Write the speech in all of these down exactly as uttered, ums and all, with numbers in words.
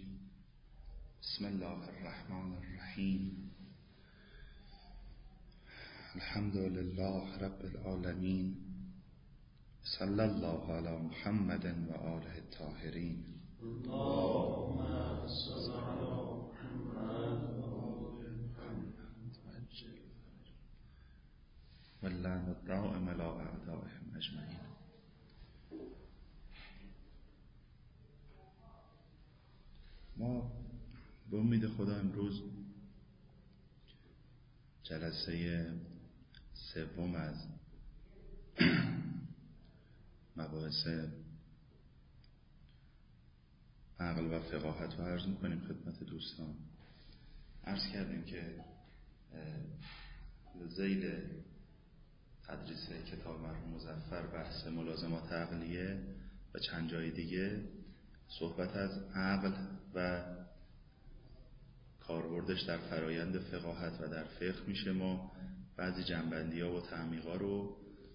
الرجیم. بسم الله الرحمن الرحیم. الحمد لله رب العالمین. صلی الله علی محمد و آله الطاهرین. اللهم صل علی محمد و آل محمد و اللعن الدائم علی اعدائهم اجمعین. ما به امید خدا امروز جلسه سوم از مباحث عقل و فقاهت رو عرض می‌کنیم خدمت دوستان. عرض کردیم که ذیل تدریس کتاب مرحوم مظفر بحث ملازمات عقلیه و چند جای دیگه صحبت از عقل و کاربردش در فرایند فقاهت و در فقه میشه. ما بعضی جنبندی‌ها و تعمیق‌ها رو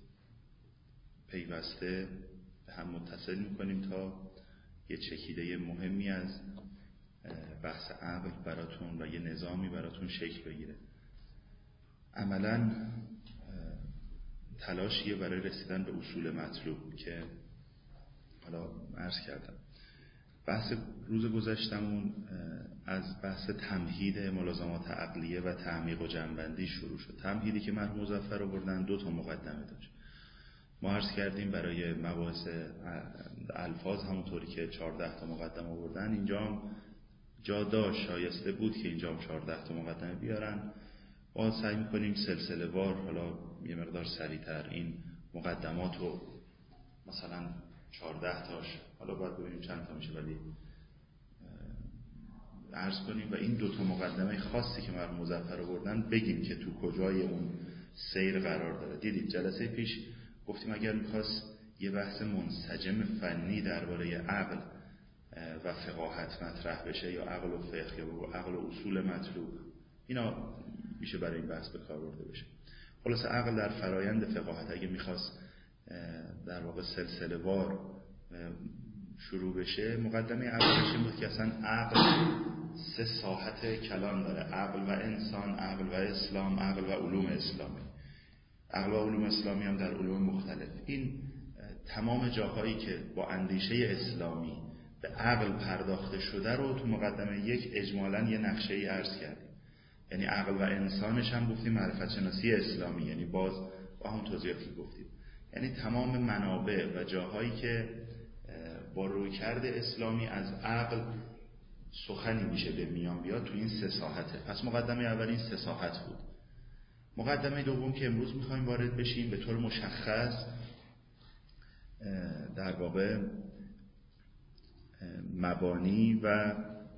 پیوسته به هم متصل میکنیم تا یه چکیده مهمی از بحث عقل براتون و یه نظامی براتون شکل بگیره. عملاً تلاشیه برای رسیدن به اصول مطلوب که حالا عرض کردم. بحث روز گذشتمون از بحث تمهید ملازمات عقلیه و تعمیق و جنبندی شروع شد. تمهیدی که مرحوم مظفر آوردن دو تا مقدمه داشت. ما عرض کردیم برای مباحث الفاظ همونطوری که چهارده تا مقدمه آوردن، اینجا هم جا داشت، شایسته بود که اینجا هم چهارده تا مقدمه بیارن. ما سعی می‌کنیم سلسله وار حالا یه مقدار سریع‌تر این مقدمات رو مثلا چهارده تاش، حالا باید ببینیم چند تا میشه، ولی عرض کنیم و این دو تا مقدمه خاصی که مرحوم مظفر آوردن بگیم که تو کجای اون سیر قرار داره. دیدید جلسه پیش گفتیم اگر میخواست یه بحث منسجم فنی درباره عقل و فقاهت مطرح بشه یا عقل و فقه یا عقل و اصول مطلوب، اینا میشه برای این بحث به کار برده بشه. خلاص عقل در فرایند فقاهت اگه میخواست در واقع سلسله وار شروع بشه، مقدمه اولش این بود که اصلا عقل سه ساحت کلان داره: عقل و انسان، عقل و اسلام، عقل و علوم اسلامی. عقل و علوم اسلامی هم در علوم مختلف. این تمام جاهایی که با اندیشه اسلامی به عقل پرداخته شده رو تو مقدمه یک اجمالاً یه نقشه‌ای عرض کردیم. یعنی عقل و انسانش هم گفتیم معرفت شناسی اسلامی، یعنی باز با هم توضیحاتی گفتیم، یعنی تمام منابع و جاهایی که با رویکرد اسلامی از عقل سخنی میشه به میان بیاد تو این سه ساحته. پس مقدمه اول این سه ساحت بود. مقدمه دوم که امروز میخوایم وارد بشیم به طور مشخص در واقع مبانی و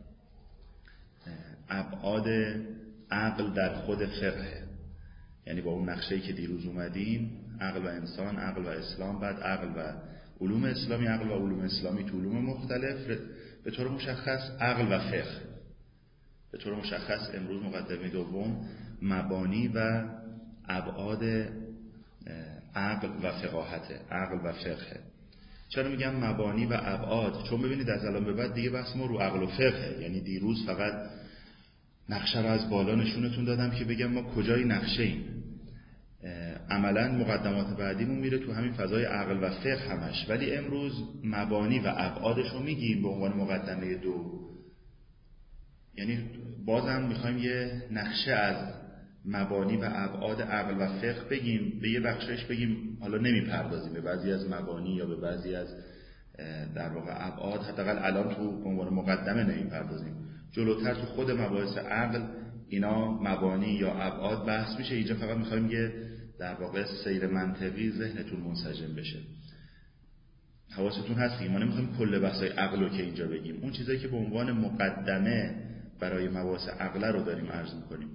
ابعاد عقل در خود فقه، یعنی با اون نقشه‌ای که دیروز اومدیم، عقل و انسان، عقل و اسلام، بعد عقل و علوم اسلامی، عقل و علوم اسلامی تو علوم مختلف، به طور مشخص عقل و فقه. به طور مشخص امروز مقدمه دوم مبانی و ابعاد عقل و فقاهت، عقل و فقه. چرا میگم مبانی و ابعاد؟ چون ببینید از الان به بعد دیگه بحث ما رو عقل و فقه، یعنی دیروز فقط نقشه رو از بالا نشونتون دادم که بگم ما کجای نقشه ایم. عملا مقدمات بعدیمون میره تو همین فضای عقل و فقه همش، ولی امروز مبانی و ابعادش رو میگیم به عنوان مقدمه دو. یعنی بازم میخوایم یه نقشه از مبانی و ابعاد عقل و فقه بگیم، به یه بخشش بگیم، حالا نمیپردازیم به بعضی از مبانی یا به بعضی از در واقع ابعاد، حداقل الان تو به عنوان مقدمه نمیپردازیم. جلوتر تو خود مباحث عقل اینا مبانی یا ابعاد بحث میشه. اینجا فقط میخوایم یه در واقع سیر منطقی ذهنتون منسجم بشه. حواستون هست که ما نمیخوایم کل بحثای عقل رو که اینجا بگیم، اون چیزایی که به عنوان مقدمه برای مباحث عقل رو داریم عرض میکنیم.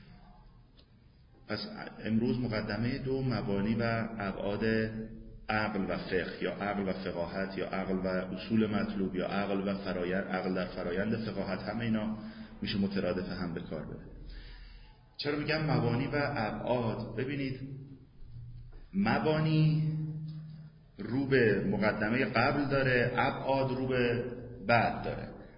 پس امروز مقدمه دو مبانی و ابعاد عقل و فقه یا عقل و فقاهت یا عقل و اصول مطلوب یا عقل و فرایند، عقل در فرایند فقاهت، همه اینا میشه مترادف هم به کار بره. چرا میگم مبانی و ابعاد؟ ببینید مبانی رو به مقدمه قبل داره، ابعاد رو به بعد داره.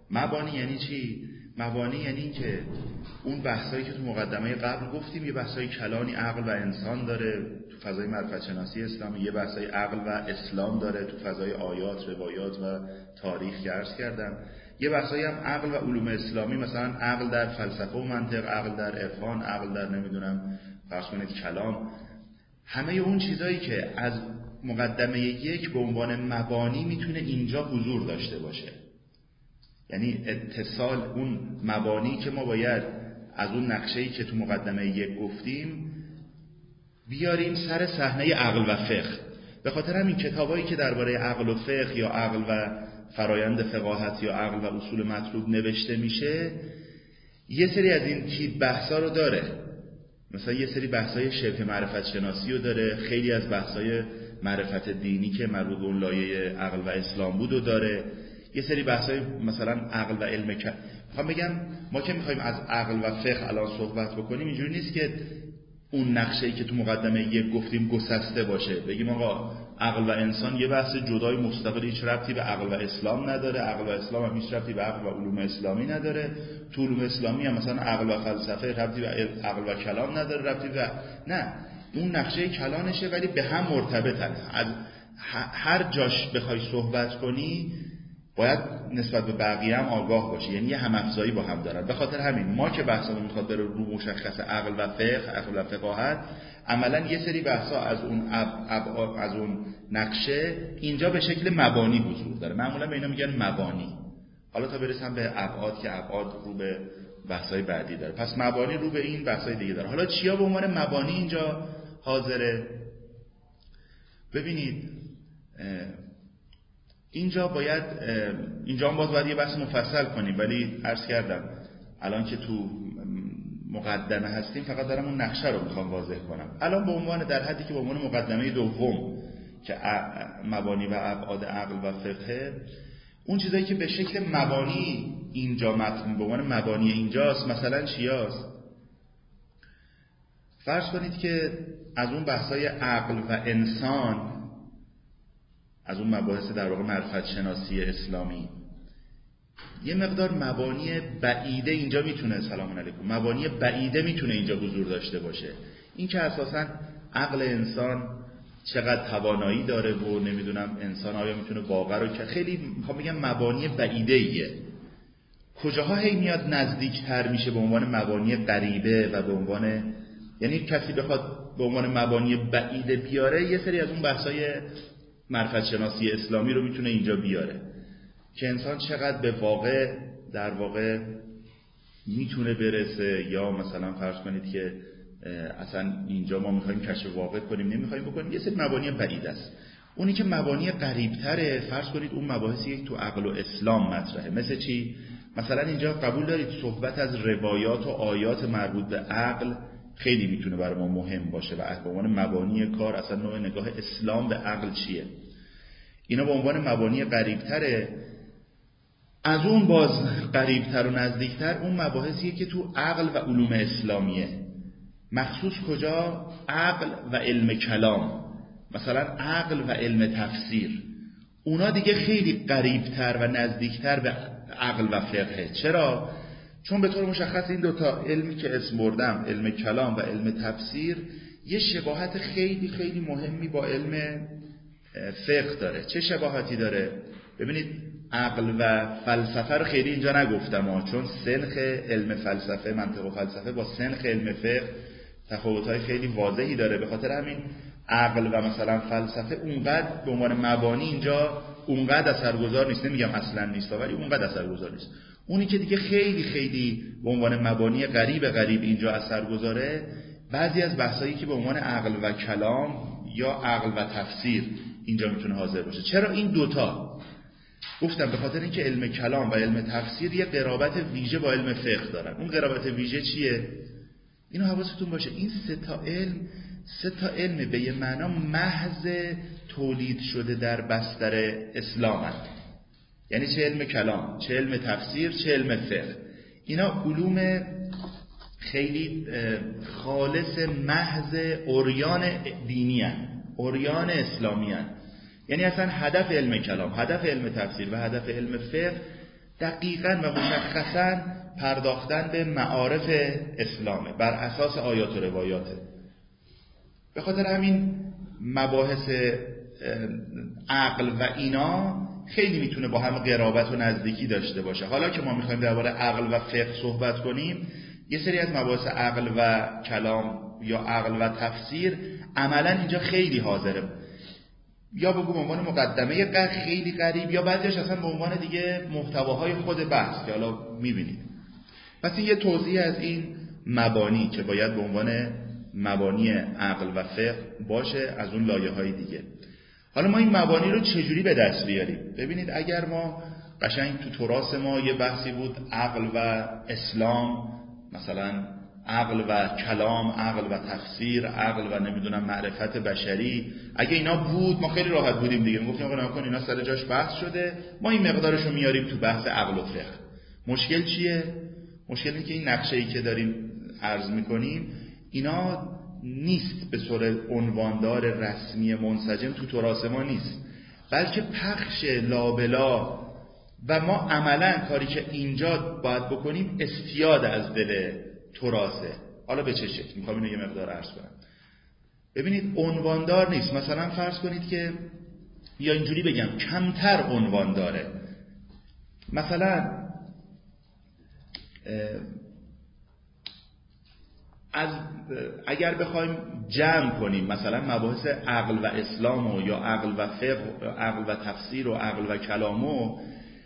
مبانی یعنی چی؟ مبانی یعنی این که اون بحثایی که تو مقدمه قبل گفتیم، یه بحثای کلانی عقل و انسان داره تو فضای معرفت شناسی اسلامی، یه بحثای عقل و اسلام داره تو فضای آیات، روایات و تاریخ که عرض کردم، یه بحثایی هم عقل و علوم اسلامی، مثلا عقل در فلسفه و منطق، عقل در عرفان، عقل در نمیدونم فرض کنید کلام. همه اون چیزایی که از مقدمه یک به عنوان مبانی میتونه اینجا حضور داشته باشه، یعنی اتصال اون مبانی که ما باید از اون نقشه‌ای که تو مقدمه یک گفتیم بیاریم سر صحنه عقل و فقه. به خاطر همین کتابایی که درباره عقل و فقه یا عقل و فرایند فقاهت یا عقل و اصول مطلوب نوشته میشه، یه سری از این تیپ بحثا رو داره. مثلا یه سری بحثای شبه معرفت شناسی رو داره، خیلی از بحثای معرفت دینی که مربوط به اون لایه عقل و اسلام بود رو داره، یه سری بحثای مثلا عقل و علم. که میخوام بگم ما که میخوایم از عقل و فقه الان صحبت بکنیم، اینجوری نیست که اون نقشه‌ای که تو مقدمه یک گفتیم گسسته باشه، بگیم آقا عقل و انسان یه بحث جدای مستقل، هیچ ربطی به عقل و اسلام نداره، عقل و اسلام هم هیچ ربطی به عقل و علوم اسلامی نداره، تو علوم اسلامی هم مثلا عقل و فلسفه ربطی به عقل و کلام نداره، ربطی به نه، اون نقشه کلانشه ولی به هم مرتبطن. از هر جاش بخوای صحبت کنی باید نسبت به بقیه هم آگاه باشی، یعنی یه هم افزایی با هم دارن. به خاطر همین ما که بحثمون میخواد بره رو مشخص عقل و فقه، عقل و فقاهت، عملا یه سری بحثا از اون اب اب از اون نقشه اینجا به شکل مبانی حضور داره. معمولا به اینا میگن مبانی. حالا تا برسم به ابعاد که ابعاد رو به بحثای بعدی داره. پس مبانی رو به این بحثای دیگه داره. حالا چیا به عنوان مبانی اینجا حاضره؟ ببینید اینجا باید اینجا هم باز باید یه بحث مفصل کنیم، ولی عرض کردم الان که تو مقدمه هستیم فقط دارم اون نقشه رو میخوام واضح کنم. الان به عنوان در حدی که به عنوان مقدمه دوم که مبانی و ابعاد عقل و فقه، اون چیزایی که به شکل مبانی اینجا مطلوب به عنوان مبانی اینجاست، مثلا چیاست؟ فرض کنید که از اون بحثای عقل و انسان، از اون مباحث در واقع معرفت شناسی اسلامی، یه مقدار مبانی بعیده اینجا میتونه، سلام علیکم، مبانی بعیده میتونه اینجا حضور داشته باشه. این که اساساً عقل انسان چقدر توانایی داره و نمیدونم انسان آیا میتونه واقعا رو، که خیلی میخوام بگم مبانی بعیده ایه. کجاها هی میاد نزدیکتر میشه به عنوان مبانی قریبه و به عنوان، یعنی کسی بخواد به عنوان مبانی بعیده بیاره، یه سری از اون بحثای معرفت شناسی اسلامی رو میتونه اینجا بیاره که انسان چقدر به واقع در واقع میتونه برسه، یا مثلا فرض کنید که اصلا اینجا ما میخوایم کشف واقع کنیم نمیخوایم بکنیم، یه سری مبانی بعید است. اونی که مبانی قریبتره، فرض کنید اون مباحثی که تو عقل و اسلام مطرحه. مثل چی؟ مثلا اینجا قبول دارید صحبت از روایات و آیات مربوط به عقل خیلی میتونه برای ما مهم باشه و به عنوان مبانی کار اصلا نوع نگاه اسلام به عقل چیه، اینا به عنوان مبانی قریبتره. از اون باز قریبتر و نزدیکتر اون مباحثیه که تو عقل و علوم اسلامیه، مخصوص کجا؟ عقل و علم کلام، مثلا عقل و علم تفسیر، اونا دیگه خیلی قریبتر و نزدیکتر به عقل و فقه. چرا؟ چون به طور مشخص این دوتا علمی که اسم بردم، علم کلام و علم تفسیر، یه شباهت خیلی خیلی مهمی با علم فقه داره. چه شباهتی داره؟ ببینید عقل و فلسفه رو خیلی اینجا نگفتم ها، چون سنخ علم فلسفه، منطق و فلسفه با سنخ علم فقه تفاوت‌های خیلی واضحی داره. به خاطر همین عقل و مثلا فلسفه اونقدر به عنوان مبانی اینجا اونقدر اثرگذار نیست. نمیگم اصلا نیست ولی اونقدر اثرگذار نیست. اونی که دیگه خیلی خیلی به عنوان مبانی غریب غریب اینجا اثرگذاره، بعضی از بحثایی که به عنوان عقل و کلام یا عقل و تفسیر اینجا میتونه حاضر باشه. چرا این دوتا؟ گفتم به خاطر اینکه علم کلام و علم تفسیر یه قرابت ویژه با علم فقه دارن. اون قرابت ویژه چیه؟ اینو حواستون باشه، این سه تا علم سه تا علم به یه معنا محض تولید شده در بستر اسلام هست. یعنی چه علم کلام، چه علم تفسیر، چه علم فقه، اینا علوم خیلی خالص محض اوریان دینی هست، اوریان اسلامی هست. یعنی اصلا هدف علم کلام، هدف علم تفسیر و هدف علم فقه دقیقاً و مشخصاً پرداختن به معارف اسلامه بر اساس آیات و روایاته. به خاطر همین مباحث عقل و اینا خیلی میتونه با هم قرابت و نزدیکی داشته باشه. حالا که ما میخوایم درباره عقل و فقه صحبت کنیم، یه سری از مباحث عقل و کلام یا عقل و تفسیر عملا اینجا خیلی حاضره، یا بگو به عنوان مقدمه خیلی قریب، یا بعضیش اصلا به عنوان دیگه محتواهای خود بحث که حالا میبینید. پس این یه توضیح از این مبانی که باید به عنوان مبانی عقل و فقه باشه از اون لایه‌های دیگه. حالا ما این مبانی رو چجوری به دست بیاریم؟ ببینید اگر ما قشنگ تو تراث ما یه بحثی بود عقل و اسلام، مثلا عقل و کلام، عقل و تفسیر، عقل و نمیدونم معرفت بشری، اگه اینا بود ما خیلی راحت بودیم دیگه، میگفتیم آقا نکن اینا سر جاش بحث شده، ما این مقدارش رو میاریم تو بحث عقل و فقه. مشکل چیه؟ مشکل اینه که این نقشه‌ای که داریم عرض میکنیم اینا نیست به صورت عنواندار رسمی منسجم تو تراث ما نیست، بلکه پخش لابلا و ما عملا کاری که اینجا باید بکنیم استیاد از دل تراثه. حالا به چه شکل؟ میخوام اینو یه مقدار عرض کنم. ببینید عنواندار نیست. مثلا فرض کنید که یا اینجوری بگم کمتر عنوان داره. مثلا از اگر بخوایم جمع کنیم مثلا مباحث عقل و اسلام و یا عقل و فقه و عقل و تفسیر و عقل و کلامو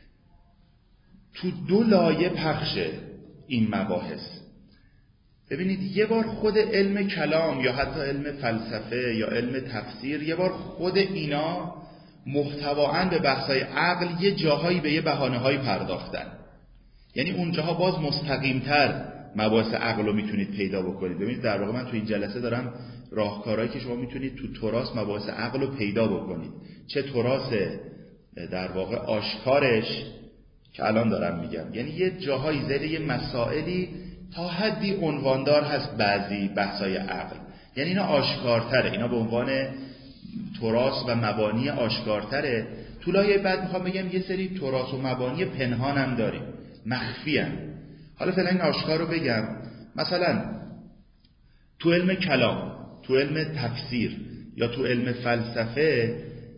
تو دو لایه پخشه این مباحث. ببینید یه بار خود علم کلام یا حتی علم فلسفه یا علم تفسیر یه بار خود اینا محتوااً به بحثای عقل یه جاهایی به یه بهانه‌هایی پرداختن، یعنی اونجاها باز مستقیم‌تر مباحث عقل رو میتونید پیدا بکنید. ببینید در واقع من تو این جلسه دارم راهکارهایی که شما میتونید تو تراث مباحث عقل رو پیدا بکنید، چه تراث در واقع آشکارش که الان دارم میگم، یعنی یه جاهایی زیر یه مسائلی تا حدی عنواندار هست بعضی بحثای عقل، یعنی اینا آشکارتره، اینا به عنوان تراث و مبانی آشکارتره. تو لایه بعد میخوام بگم یه سری تراث و مبانی پنهان هم داریم، مخفی هم. حالا فعلا این آشکار رو بگم. مثلا تو علم کلام، تو علم تفسیر یا تو علم فلسفه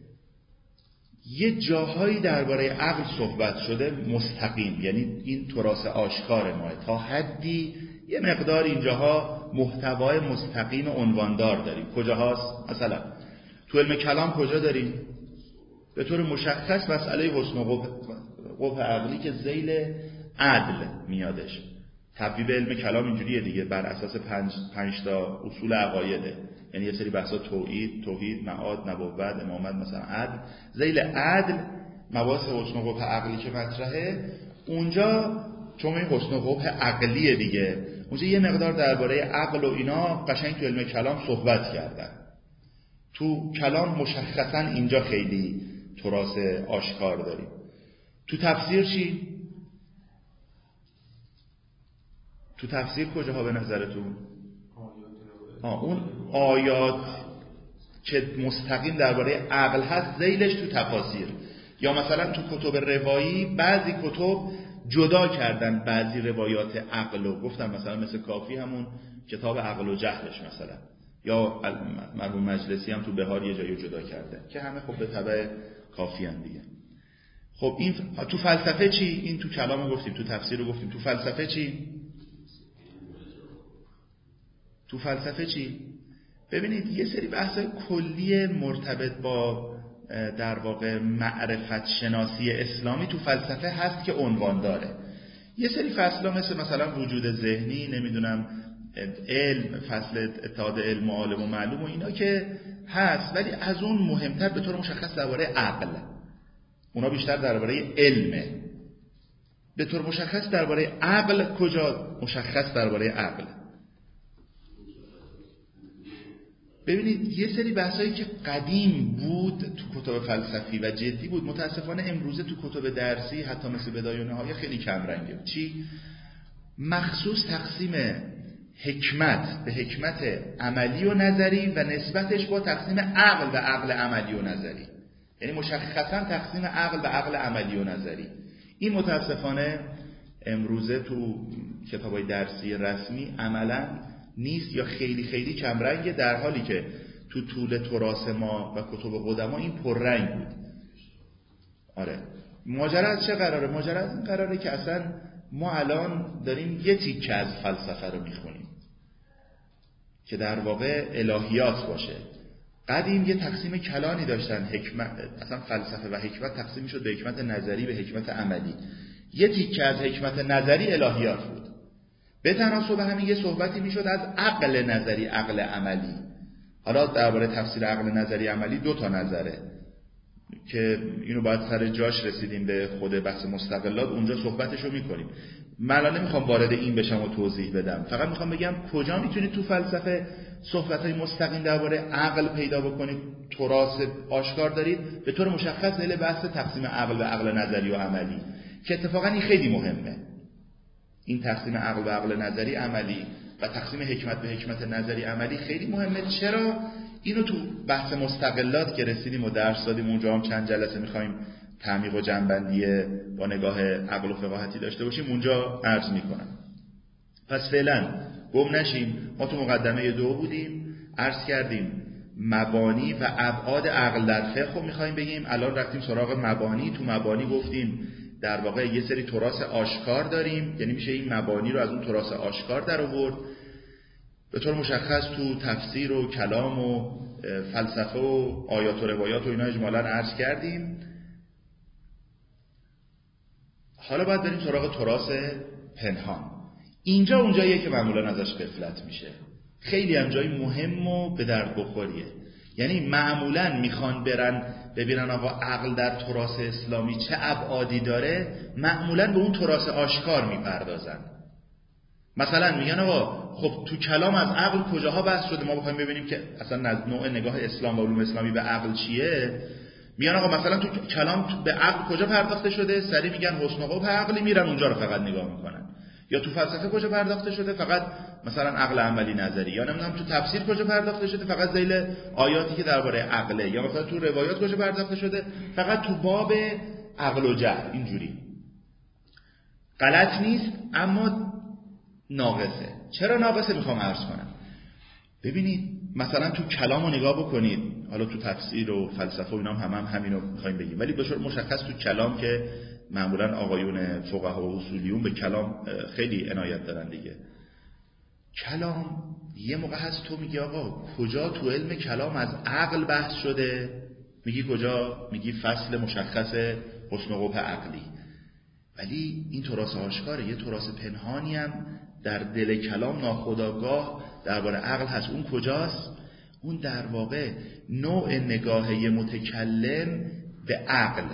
یه جاهایی درباره عقل صحبت شده مستقیم، یعنی این تراث آشکار ماه، تا حدی یه مقدار اینجاها محتوای مستقیم عنواندار داریم. کجاهاست؟ مثلا تو علم کلام کجا داریم؟ به طور مشخص مسئله حسن و قبح عقلی که ذیل عدل میادش. تبویب علم کلام اینجوریه دیگه، بر اساس پنج, پنج تا اصول عقایده، یعنی یه سری بحثا توحید، توحید، معاد، نبوت، امامت، مثلا عدل. ذیل عدل مباحث حسن و قبح عقلی که مطرحه اونجا، چون این حسن و قبح عقلیه دیگه، اونجا یه مقدار درباره عقل و اینا قشنگ تو علم کلام صحبت کردن. تو کلام مشخصا اینجا خیلی تراث آشکار داریم. تو تفسیر چی؟ تو تفسیر کجاها به نظرتون؟ آه اون آیات که مستقیم درباره عقل هست ذیلش تو تفاسیر، یا مثلا تو کتب روایی بعضی کتب جدا کردن بعضی روایات عقل رو، گفتم مثلا مثل کافی همون کتاب عقل و جهلش مثلا، یا مرحوم مجلسی هم تو بهار یه جایی جدا کرده که همه خب به تبع کافی هم دیگه. خب این تو فلسفه چی؟ این تو کلام رو گفتیم، تو تفسیر رو گفتیم، تو فلسفه چی؟ تو فلسفه چی؟ ببینید یه سری بحث کلی مرتبط با در واقع معرفت شناسی اسلامی تو فلسفه هست که عنوان داره. یه سری فصلا مثل مثلا وجود ذهنی، نمیدونم علم، فصل اتحاد علم و عالم و معلوم و اینا که هست، ولی از اون مهمتر به طور مشخص درباره عقل، اونا بیشتر درباره علمه. به طور مشخص درباره عقل کجا؟ مشخص درباره عقل. ببینید یه سری بحثایی که قدیم بود تو کتب فلسفی و جدی بود، متاسفانه امروزه تو کتب درسی حتی مثل بدایه و نهایه خیلی کم رنگه. چی؟ مخصوص تقسیم حکمت به حکمت عملی و نظری و نسبتش با تقسیم عقل و عقل عملی و نظری، یعنی مشخصا تقسیم عقل و عقل عملی و نظری. این متاسفانه امروزه تو کتابای درسی رسمی عملا نیست یا خیلی خیلی کمرنگه، در حالی که تو طول تراث ما و کتب قدما این پررنگ بود. آره ماجرا از چه قراره؟ ماجرا از این قراره که اصلا ما الان داریم یه تیکه از فلسفه رو میخونیم که در واقع الهیات باشه. قدیم یه تقسیم کلانی داشتن، حکمت، اصلا فلسفه و حکمت تقسیم میشد به حکمت نظری به حکمت عملی. یه تیکه از حکمت نظری الهیات بود. به تناسب همین یه صحبتی میشد از عقل نظری، عقل عملی. حالا درباره تفسیر عقل نظری عملی دو تا نظره که اینو باید سر جاش رسیدیم به خود بحث مستقلات، اونجا صحبتشو میکنیم. من الان نمیخوام وارد این بشم و توضیح بدم، فقط میخوام بگم کجا میتونید تو فلسفه صحبت‌های مستقیم درباره عقل پیدا بکنید، تراث آشکار دارید، به طور مشخص دل بحث تقسیم عقل به عقل نظری و عملی که اتفاقا این خیلی مهمه. این تقسیم عقل به عقل نظری عملی و تقسیم حکمت به حکمت نظری عملی خیلی مهمه. چرا؟ اینو تو بحث مستقلات که رسیدیم و درس دادیم، اونجا هم چند جلسه میخوایم تعمیق و جنبندی با نگاه عقل و فقاهتی داشته باشیم، اونجا عرض میکنم. پس فعلا گم نشیم. ما تو مقدمه دو بودیم، عرض کردیم مبانی و ابعاد عقل در فقه رو میخوایم بگیم. الان رفتیم سراغ مبانی. تو مبانی گفتیم در واقع یه سری تراث آشکار داریم، یعنی میشه این مبانی رو از اون تراث آشکار در آورد. به طور مشخص تو تفسیر و کلام و فلسفه و آیات و روایات و اینا اجمالاً عرض کردیم. حالا باید بریم سراغ تراث پنهان. اینجا اونجاییه که معمولاً ازش غفلت میشه. خیلی هم جای مهم و به درد بخوریه. یعنی معمولاً میخوان برن ببینن آقا عقل در تراث اسلامی چه ابعادی داره، معمولاً به اون تراث آشکار میپردازن. مثلا میگن آقا خب تو کلام از عقل کجاها بحث شده، ما بخوایم ببینیم که اصلا نوع نگاه اسلام و علوم اسلامی به عقل چیه. میگن آقا مثلا تو کلام به عقل کجا پرداخته شده، سری میگن حسن و قبح عقلی، میرن اونجا رو فقط نگاه میکنن. یا تو فلسفه کجا پرداخته شده، فقط مثلا عقل عملی نظری. یا نمیدونم تو تفسیر کجا پرداخته شده، فقط ذیل آیاتی که درباره عقله. یا مثلا تو روایات کجا پرداخته شده، فقط تو باب عقل و جهل. اینجوری غلط نیست اما ناقصه. چرا ناقصه میخوام عرض کنم. ببینید مثلا تو کلامو نگاه بکنید، حالا تو تفسیر و فلسفه و اینا هم, هم همینو میخوایم بگیم، ولی به طور مشخص تو کلام که معمولا آقایون فقها و اصولیون به کلام خیلی عنایت دارن دیگه. کلام یه موقع هست تو میگی آقا کجا تو علم کلام از عقل بحث شده، میگی کجا، میگی فصل مشخص حسن و قبح عقلی. ولی این تراث آشکاره، یه تراث پنهانی هم در دل کلام ناخودآگاه درباره عقل هست. اون کجاست؟ اون در واقع نوع نگاه متکلم به عقل،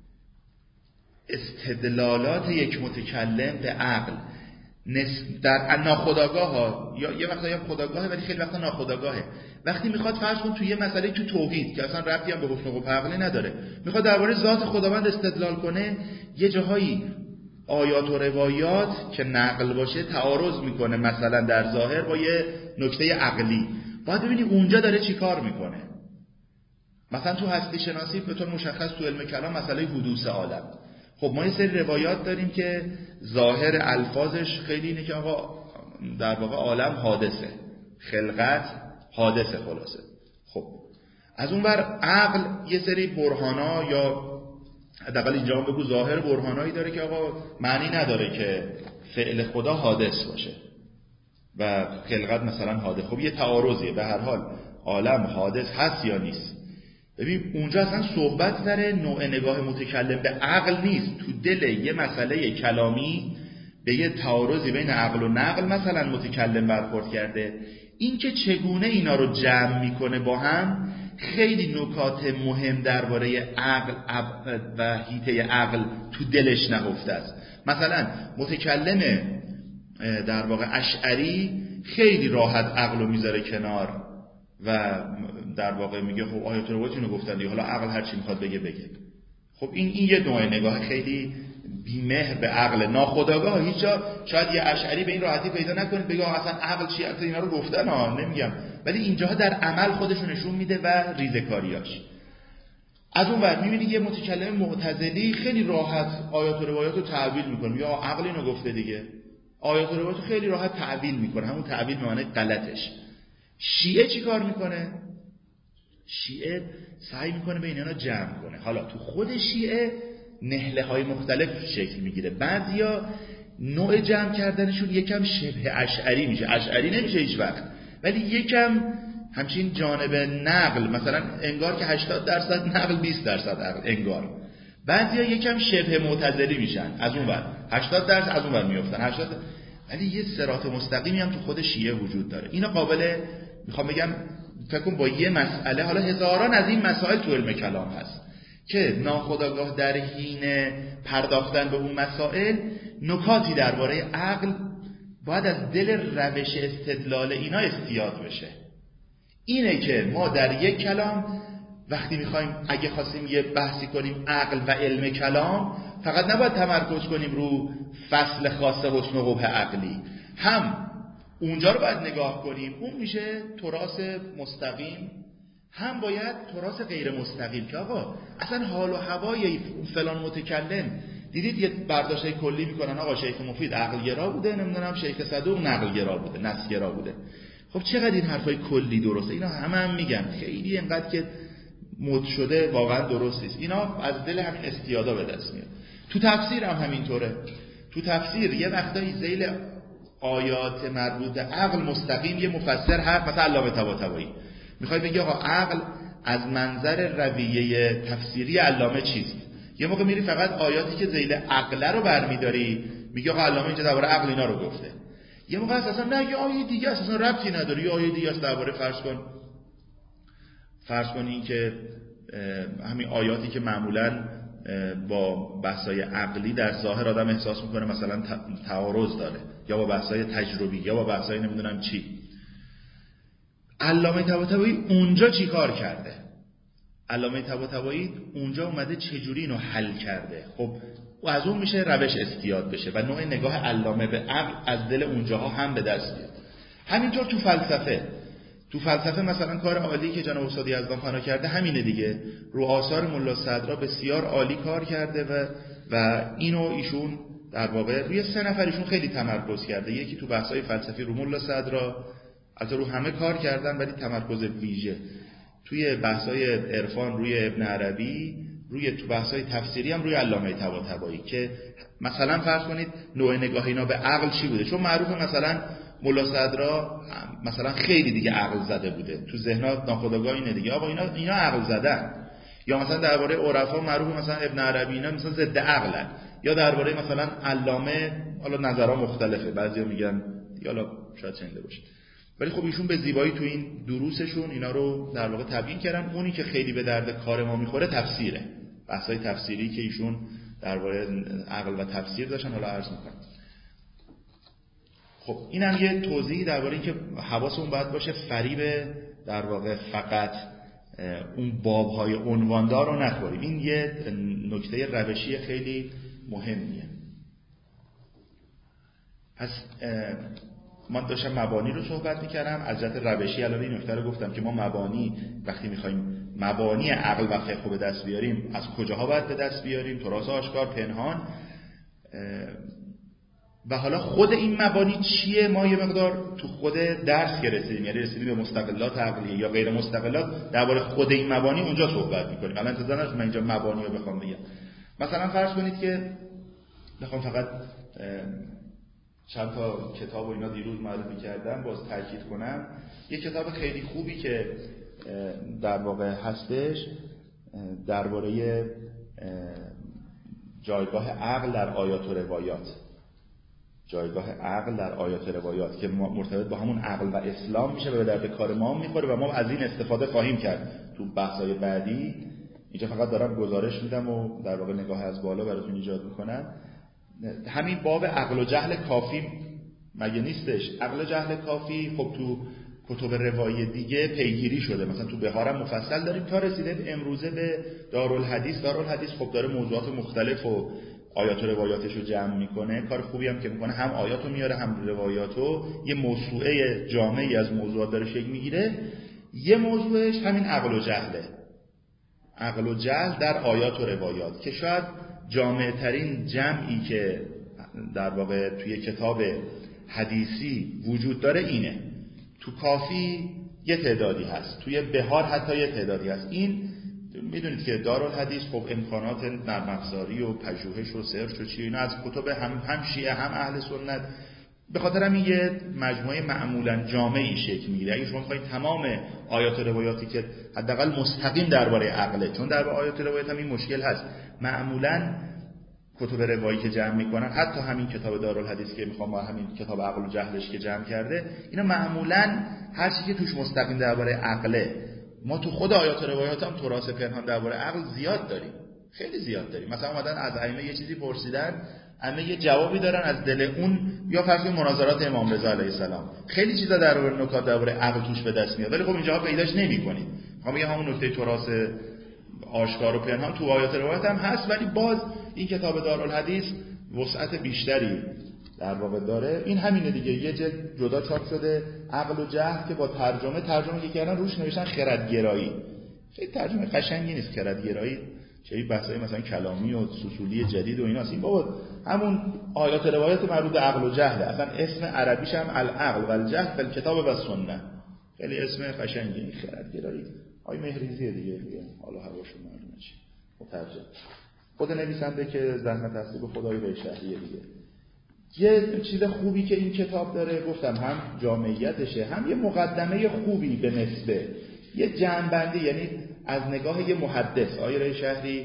استدلالات یک متکلم به عقل در ناخودآگاه ها، یا یه وقتا یا خودآگاهه ولی خیلی وقتا ناخودآگاهه. وقتی میخواد فرض کن تو یه مسئله تو توحید که اصلا ربطی هم به حسن و قبح عقلی نداره، میخواد درباره ذات خداوند استدلال کنه، یه جاهایی آیات و روایات که نقل باشه تعارض میکنه مثلا در ظاهر با یه نکته عقلی. باید ببینی اونجا داره چی کار میکنه. مثلا تو هستی شناسی به طور مشخص تو علم کلام مسئله حدوث عالم. خب ما یه سری روایات داریم که ظاهر الفاظش خیلی اینه که آقا در واقع عالم حادثه، خلقت حادثه خلاصه. خب از اون بر عقل یه سری برهانا یا حداقل اینجا هم بگو ظاهر برهانایی داره که آقا معنی نداره که فعل خدا حادث باشه و خلقت مثلا حادث. خب یه تعارضیه، به هر حال عالم حادث هست یا نیست. ببین اونجا اصلا صحبت داره نوع نگاه متکلم به عقل نیست. تو دل یه مسئله کلامی به یه تعارضی بین عقل و نقل مثلا متکلم برخورد کرده. این که چگونه اینا رو جمع میکنه با هم، خیلی نکات مهم درباره عقل و حیطه عقل تو دلش نهفته است. مثلا متکلم در واقع اشعری خیلی راحت عقل رو میذاره کنار و در واقع میگه خب آیات روایات اینو گفتن دیگه، حالا عقل هر چی میخواد بگه بگه. خب این این یه نوع نگاه خیلی بی‌مهر به عقل ناخودآگاه. هیچ جا شاید یه اشعری به این راحتی پیدا نکنید بگه اصلا عقل چی، اصلا اینا رو گفتن ها، نمیگم، ولی اینجاها در عمل خودشو نشون میده و ریزکاریاش. از اون ور میبینی یه متکلم معتزلی خیلی راحت آیات و روایات رو تعویل میکنه، یا عقل اینو گفته دیگه، آیات و روایات رو خیلی راحت تعویل میکنه، همون تعویل معنی غلطش. شیعه چی کار میکنه؟ شیعه سعی میکنه بین اینا جمع کنه. حالا تو خود شیعه نهله های مختلف شکل میگیره. بعضیا نوع جمع کردنشون یکم شبه اشعری میشه، اشعری نمیشه هیچ وقت، ولی یکم همچین جانب نقل، مثلا انگار که هشتاد درصد نقل بیست درصد عقل انگار. بعضیا یکم شبه معتزلی میشن، از اون ور هشتاد درصد از اون ور میافتن هشتاد، ولی یه صراط مستقیمی هم تو خود شیعه وجود داره. اینا قابل، میخوام بگم فکر کنم با یه مسئله، حالا هزاران از این مسائل تو علم کلام هست که ناخودآگاه در حین پرداختن به اون مسائل نکاتی درباره عقل باید از دل روش استدلال اینا استیاد بشه. اینه که ما در یک کلام وقتی میخوایم اگه خواستیم یه بحثی کنیم عقل و علم کلام، فقط نباید تمرکز کنیم رو فصل خاص حسن و قبح عقلی، هم اونجا رو باید نگاه کنیم، اون میشه تراث مستقیم، هم باید تراث غیر مستقیم که آقا اصلا حال و هوای فلان متکلم دیدید یه برداشت کلی میکنن، آقا شیخ مفید عقل گرا بوده، نمیدونم شیخ صدوق نقل گرا بوده، نص گرا بوده. خب چقدر این حرفای کلی درسته؟ اینا همه هم میگن خیلی اینقدر که مد شده واقعا درست نیست. اینا از دل همین استیادا به دست میاد. تو تفسیر هم همینطوره. تو تفسیر یه وقتایی ذیل آیات مربوط به عقل مستقیم یه مفسر حرف، مثلا علامه طباطبایی میخوای بگی آقا عقل از منظر رویه تفسیری علامه چیست، یه موقع میری فقط آیاتی که ذیل عقل رو برمیداری میگی آقا علامه اینجا درباره عقل اینا رو گفته. یه موقع اصلا نه، یه آیه دیگه اصلا ربطی نداره، یه آیه دیگه است درباره فرض کن فرض کن این که همین آیاتی که معمولاً با بحث‌های عقلی در ظاهر آدم احساس میکنه مثلا تعارض داره، یا با بحث‌های تجربی، یا با بحث‌های نمیدونم چی. علامه طباطبایی اونجا چی کار کرده؟ علامه طباطبایی اونجا اومده چجوری اینو حل کرده. خب و از اون میشه روش استیاد بشه و نوع نگاه علامه به عقل از دل اونجاها هم به دست بیاد. همینطور تو فلسفه تو فلسفه مثلا کار عالی که جناب استاد یزدانخوانا کرده همینه دیگه، رو آثار ملا صدرا بسیار عالی کار کرده و و اینو ایشون در واقع روی سه نفرشون خیلی تمرکز کرده. یکی تو بحث‌های فلسفی رو ملا صدرا، البته رو همه کار کردن ولی تمرکز ویژه. توی بحث‌های عرفان روی ابن عربی، روی تو بحث‌های تفسیری هم روی علامه طباطبایی که مثلا فرض کنید نوع نگاه اینا به عقل چی بوده. چون معروفه مثلا ملا صدرا مثلا خیلی دیگه عقل زده بوده، تو ذهنات ناخودآگاه اینه دیگه آقا اینا اینا عقل زدن. یا مثلا درباره عرفا معروفه مثلا ابن عربی اینا مثلا ضد عقلن. یا درباره مثلا علامه حالا نظرها مختلفه، بعضیا میگن حالا شاید چنده باشه، ولی خب ایشون به زیبایی تو این دروسشون اینا رو در واقع تبیین کردن. اونی که خیلی به درد کار ما میخوره تفسیره، بحث‌های تفسیری که ایشون درباره عقل و تفسیر داشتن. حالا عرض میکنم. خب اینم یه توضیحی درباره این که حواسمون باید باشه فریب در واقع فقط اون باب‌های عنواندار رو نخوریم. این یه نکته روشی خیلی مهمیه. پس من داشتم مبانی رو صحبت می‌کردم از جهت روشی. الان این نکته رو گفتم که ما مبانی وقتی می‌خوایم مبانی عقل و فقه رو به دست بیاریم از کجاها باید به دست بیاریم؟ تراث آشکار، پنهان. و حالا خود این مبانی چیه؟ ما یه مقدار تو خود درس که رسیدیم، یعنی رسیدیم به مستقلات عقلیه یا غیر مستقلات، درباره خود این مبانی اونجا صحبت می‌کنیم. الان انتظار ندارم من اینجا مبانی رو بخوام بگم. مثلا فرض کنید که بخوام فقط چند تا کتاب و اینا دیروز معرفی کردم باز تاکید کنم. یه کتاب خیلی خوبی که در واقع هستش درباره جایگاه عقل در آیات و روایات، جایگاه عقل در آیات و روایات که مرتبط با همون عقل و اسلام میشه و به درد کار ما میخوره و ما از این استفاده خواهیم کرد تو بحث‌های بعدی. اینجا فقط دارم گزارش میدم و در واقع نگاه از بالا براتون ایجاد میکنم. همین باب عقل و جهل کافی مگه نیستش؟ عقل و جهل کافی خب تو کتب روایی دیگه پیگیری شده، مثلا تو بهارم مفصل داریم تا رسیده امروزه به دارالحدیث. دارالحدیث خب داره موضوعات مختلف و آیات و روایاتش رو جمع میکنه. کار خوبی هم که میکنه، هم آیات رو میاره هم روایاتو، یه موسوعه جامعی از موضوعات داره شکل میگیره. یه موضوعش همین عقل و جهله. عقل و جهل در آیات و روایات، که شاید جامع ترین جمعی که در واقع توی کتاب حدیثی وجود داره اینه. تو کافی یه تعدادی هست، توی بهار حتی یه تعدادی هست. این میدونید که دارالحدیث خب امکانات نرم افزاری و پژوهش و سرچ و چی اینا از کتب هم هم شیعه هم اهل سنت، به خاطر همین یه مجموعه معمولا جامعی شکل میگیره. اگه شما بخواید تمام آیات و روایاتی که حداقل مستقیم درباره عقله، چون در آیات و روایات هم این مشکل هست، معمولا کتب روایی که جمع میکنن، حتی همین کتاب دارالحدیث که میخوام با همین کتاب عقل و جهلش که جمع کرده، اینا معمولا هر چیزی که توش مستقیم درباره عقله، ما تو خود آیات و روایات هم تراث پنهان درباره عقل زیاد داریم، خیلی زیاد داریم. مثلا اومدن از ائمه یه چیزی پرسیدن، ائمه یه جوابی دارن از دل اون، یا فرض کنید مناظرات امام رضا علیه السلام، خیلی چیزا درباره نکات درباره عقل توش به دست میاد، ولی خب اینجاها پیداش نمی‌کنید. میگم میگه همون نکته تراث آشکار و پنهان تو آیات و روایات هم هست، ولی باز این کتاب دارالحدیث وسعت بیشتری در واقع داره. این همینه دیگه، یه جلد جدا چاپ شده عقل و جهل که با ترجمه ترجمه که کردن روش نوشتن خردگرایی. خیلی ترجمه قشنگی نیست خردگرایی، چه بحثای مثلا کلامی و سوسولی جدید و ایناست. این بابا همون آیات و روایات مربوط به عقل و جهل، اصلا اسم عربیش هم العقل و الجهل فی الکتاب و سنت، خیلی اسم قشنگی. این خردگرایی آی مهریزیه دیگه دیگه حالا هواشون معلومه چی مترجم خود نویسنده که زحمت هستی به خدای به شهریه دیگه. یه چیز خوبی که این کتاب داره، گفتم هم جامعیتشه، هم یه مقدمه خوبی به نسبه، یه جنبندی، یعنی از نگاه یه محدث. آقای رای شهری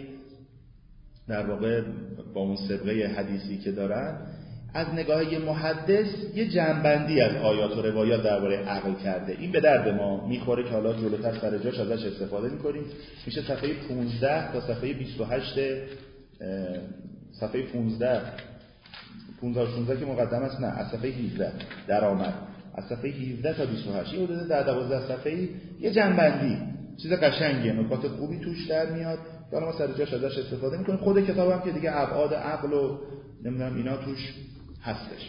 در واقع با اون سابقه حدیثی که دارن، از نگاه یه محدث یه جنبندی از آیات و روایات درباره عقل کرده. این به درد ما میخوره که حالا جلوتر سر جاش ازش استفاده میکنیم. میشه صفحه پانزده تا صفحه بیست و هشت، صفحه پانزده پانزده شانزده که مقدمه است، نه از صفحه هجده در آمد، از صفحه هجده تا بیست و هشت، یه حدود در دوازده صفحه‌ای یه جنبندی، چیز قشنگیه، نکات خوبی توش در میاد. حالا ما سر جاش ازش استفاده میکنیم. خود کتابم که دیگه ابعاد عقل و نمیدونم اینا توش هستش.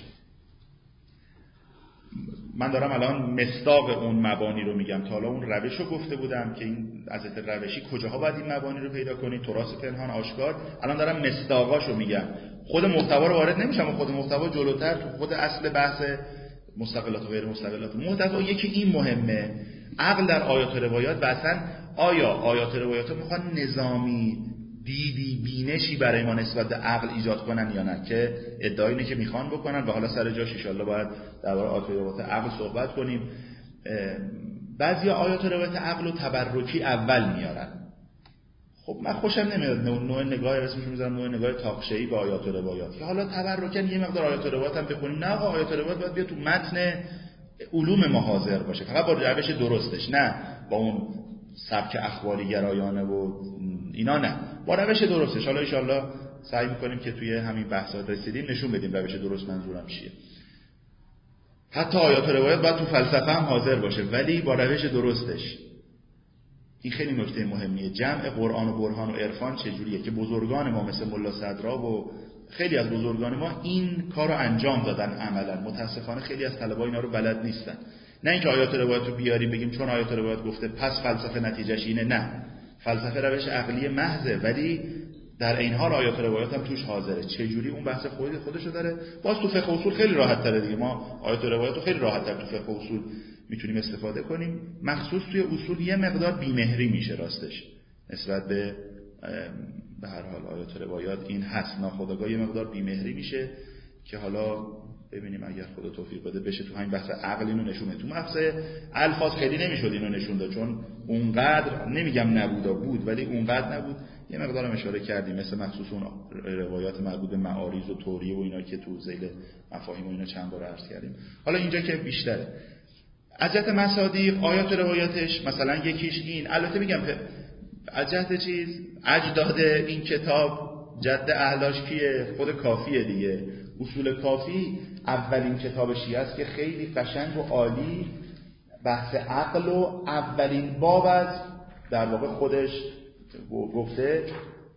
من دارم الان مصداق اون مبانی رو میگم. تا حالا اون روش رو گفته بودم که این از نظر روشی کجاها باید این مبانی رو پیدا کنید، تراث پنهان آشکار. الان دارم مصداقاشو میگم، خود محتوا رو وارد نمیشم. خود محتوا جلوتر تو خود اصل بحث مستقلات و غیر مستقلات محتوا یکی این مهمه، عقل در آیات و روایات، و اصلا آیا آیات و روایات میخوان نظامی دیدی بینشی برای ما نسبت به عقل ایجاد کنن یا نه، که ادعای اینه که میخوان بکنن. و حالا سر جاش ان شاءالله باید درباره آیات و روایات عقل صحبت کنیم. بعضیا آیات و روایات عقل و تبرکی اول میارن. خب من خوشم نمیاد نوع نگاه اسمش میذارم نوع نگاه تاقشه‌ای به آیات و روایات، که حالا تبرکن یه مقدار آیات و روایات هم بخونیم. نه آقا، آیات و روایات باید بیاد تو متن علوم ما حاضر باشه، فقط با روش درستش، نه با اون سبک اخباری گرایانه و اینا، نه با روش درستش. حالا ان شاءالله سعی میکنیم که توی همین بحثا رسیدیم نشون بدیم روش درست منظورم چیه. حتی آیات و روایات باید تو فلسفه هم حاضر باشه، ولی با روش درستش. این خیلی نکته مهمیه. جمع قرآن و برهان و عرفان چجوریه که بزرگان ما مثل ملا صدرا و خیلی از بزرگان ما این کارو انجام دادن عملا. متاسفانه خیلی از طلبه اینا رو بلد نیستن. نه اینکه آیات و روایات رو بیاریم بگیم چون آیات و روایات گفته پس فلسفه نتیجهش اینه، نه. فلسفه روش عقلی محضه، ولی در این حال آیات و روایات هم توش حاضره. چه جوری اون بحث خودی خودشو داره. باز تو فقه اصول خیلی راحت تره دیگه، ما آیات و روایات رو خیلی راحت تر تو فقه اصول میتونیم استفاده کنیم. مخصوص توی اصول یه مقدار بیمهری میشه راستش نسبت به به هر حال آیات و روایات این هست، ناخودآگاه یه مقدار بیمهری میشه که حالا ببینیم اگر خدا توفیق بده بشه تو همین بحث عقل اینو نشونه. تو بحث الفاظ خیلی نمیشد اینو نشون داد، چون اونقدر نمیگم نبودا بود، ولی اونقدر نبود. یه مقدارم اشاره کردیم، مثل مخصوص اون روایات مربوط به معاریض و توریه و اینا که تو ذیل مفاهیم و اینا چند بار عرض کردیم. حالا اینجا که بیشتره از جهت مصادیق آیات و روایاتش، مثلا یکیش این، البته میگم از جهت چیز اجداد این کتاب جد اهلاش کیه؟ خود کافیه دیگه. اصول کافی اولین کتاب شیعه است که خیلی قشنگ و عالی بحث عقل و اولین باب از در واقع خودش گفته،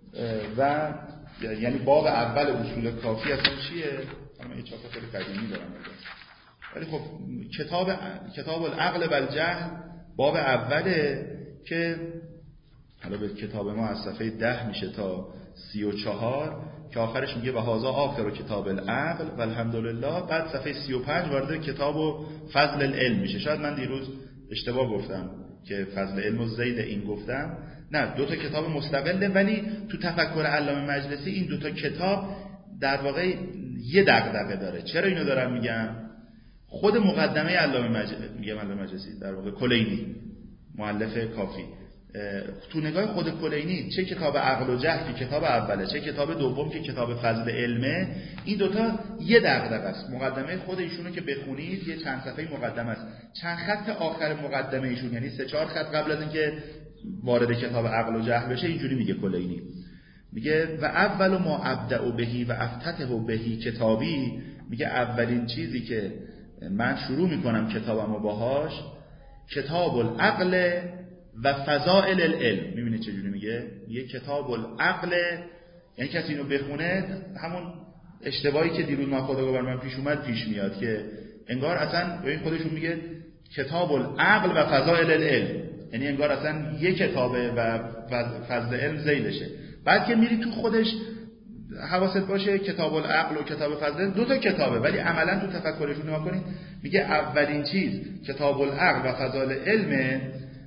و یعنی باب اول اصول کافی اصلا چیه؟ من یه چاپ خیلی قدیمی دارم ولی خب کتاب کتاب العقل و الجهل باب اوله که حالا به کتاب ما از صفحه ده میشه تا سی و چهار که آخرش میگه و هذا آخر کتاب العقل و الحمدلله. بعد صفحه سی و پنج وارد کتاب و فضل العلم میشه. شاید من دیروز اشتباه گفتم که فضل علم و زید این گفتم، نه، دو تا کتاب مستقله، ولی تو تفکر علامه مجلسی این دو تا کتاب در واقع یه دغدغه داره. چرا اینو دارم میگم؟ خود مقدمه علامه مجلسی، میگم علامه مجلسی، در واقع کلینی مؤلف کافی، تو نگاه خود کلینی چه کتاب عقل و جهل که کتاب اوله، چه کتاب دوم که کتاب فضل علمه، این دوتا یه دغدغه است. مقدمه خود ایشونو که بخونید یه چند صفحه مقدمه است، چند خط آخر مقدمه ایشون، یعنی سه چهار خط قبل از اینکه وارد کتاب عقل و جهل بشه، اینجوری میگه کلینی، میگه و اول ما ابدأ بهی و افتتح بهی کتابی، میگه اولین چیزی که من شروع میکنم کتابمو باهاش کتاب العقل و فضائل العلم. میبینید چجوری میگه؟ میگه کتاب العقل، یعنی کسی اینو بخونه همون اشتباهی که دیروز ناخودآگاه بر من پیش اومد پیش میاد که انگار اصلا به این خودشون میگه کتاب العقل و فضائل العلم، یعنی انگار اصلا یک کتابه و فضل علم ذیلشه. بعد که میری تو خودش حواست باشه کتاب العقل و کتاب فضل دو تا کتابه، ولی عملا تو تفکرشون نگاه کنید میگه اولین چیز کتاب العقل و فضائل علم.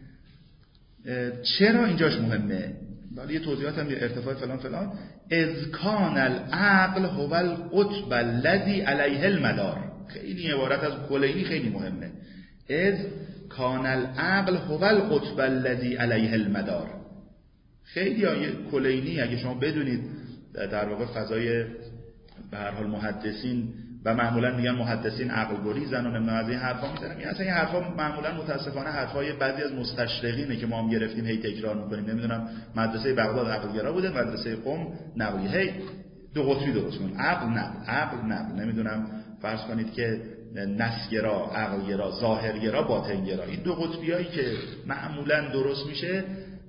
چرا اینجاش مهمه؟ ولی یه توضیحات هم ارتفاع فلان فلان. اذ کان العقل هو القطب الذی علیه المدار. خیلی عبارت از کلینی خیلی مهمه. اذ کان العقل هو القطب الذی علیه المدار. خیلی های کلینی اگه شما بدونید در واقع فضای به هر حال محدثین و معمولا میگن محدثین عقل گریزن و نمیدونم از این حرفا میزنن، این اصلا این حرفا معمولا متاسفانه حرفای بعضی از مستشرقینه که ما هم گرفتیم هی تکرار میکنیم. نمیدونم مدرسه بغداد عقل گرا بوده، مدرسه قم نقلی، هی دو قطبی درست کن، عقل نقل عقل نقل، نمیدونم فرض کنید که نص گرا عقل گرا ظاهر گرا باطن گرا. این دو قطبیایی که معمولا درست میشه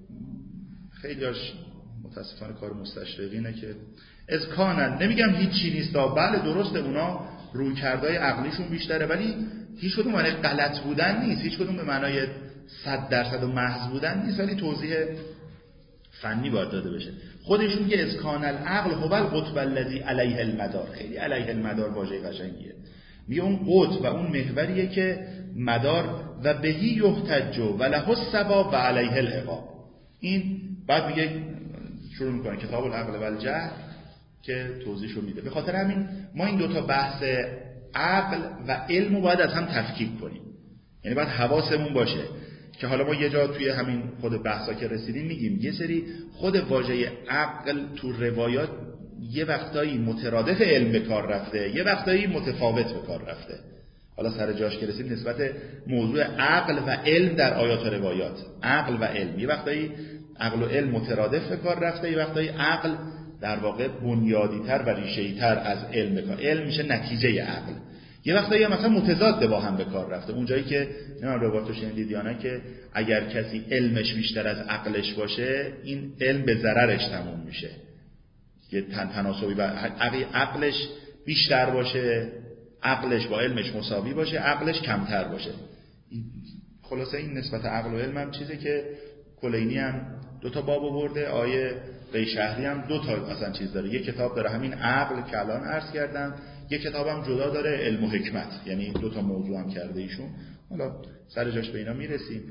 خیلیاش متاسفانه کار مستشرقینه که از کانن. نمیگم هیچی نیست، بله درسته اونا روی کردهای عقلیشون بیشتره، ولی هیچ کدوم معنی غلط بودن نیست، هیچ کدوم به معنای صد درصد و محض بودن نیست، ولی توضیح فنی باید داده بشه. خودشون که از کان العقل هو القطب الذی علیه المدار، خیلی علیه المدار واژه قشنگیه. میگه اون قطب و اون محوریه که مدار و بهی یحتج و له الثواب و علیه العقاب. این بعد میگه شروع میکنه کتاب العقل و الجهل که توضیحشو میده. به خاطر همین ما این دوتا بحث عقل و علم رو باید از هم تفکیک کنیم، یعنی باید حواسمون باشه که حالا ما یه جا توی همین خود بحثا که رسیدیم میگیم یه سری خود واژه عقل تو روایات یه وقتایی مترادف علم به کار رفته، یه وقتایی متفاوت به کار رفته. حالا سر جاش که رسید نسبت موضوع عقل و علم در آیات و روایات، عقل و علم یه وقتایی عقل و علم مترادف به کار رفته، یه وقتایی عقل در واقع بنیادی‌تر و ریشه‌ای‌تر از علم به کار، علم میشه نتیجه عقل. یه وقتایی هم مثلا متضاد با هم به کار رفته، اونجایی که نه روایتو شنیدید یا نه که اگر کسی علمش بیشتر از عقلش باشه این علم به ضررش تموم میشه، یه تناسبی و عقلش بیشتر باشه عقلش با علمش مساوی باشه، عقلش کمتر باشه. خلاصه این نسبت عقل و علم هم چیزی که کلینی هم دو تا باب آورده، آیه قیشهری هم دو تا اصلا چیز داره. یک کتاب داره همین عقل که الان عرض کردم، یک کتاب هم جدا داره علم و حکمت، یعنی دو تا موضوع هم کرده ایشون. حالا سر جاش به اینا میرسیم.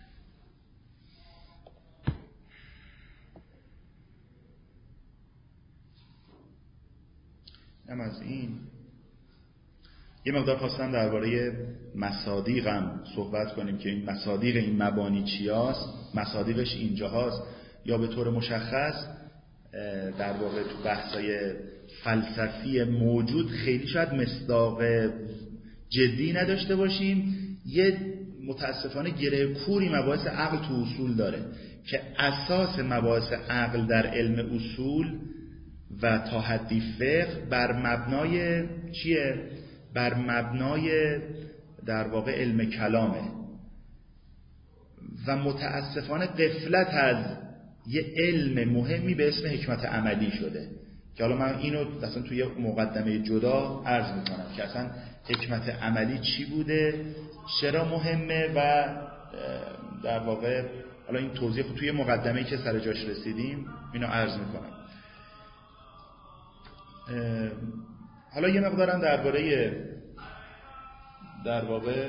هم از این یه مقدار خواستم درباره مصادیقم صحبت کنیم که این مصادیق این مبانی چی هست، مصادیقش اینجا هست، یا به طور مشخص در واقع تو بحثای فلسفی موجود خیلی شاید مصداق جدی نداشته باشیم. یه متاسفانه گره کوری مباحث عقل تو اصول داره که اساس مباحث عقل در علم اصول و تا حدی فقه بر مبنای چیه؟ بر مبنای در واقع علم کلامه و متاسفانه غفلت از یه علم مهمی به اسم حکمت عملی شده که حالا من اینو اصلا توی مقدمه جدا عرض میکنم که اصلا حکمت عملی چی بوده، چرا مهمه و در واقع حالا این توضیح توی مقدمه‌ای که سر جاش رسیدیم اینو عرض میکنم. حالا یه مقدارم درباره در واقع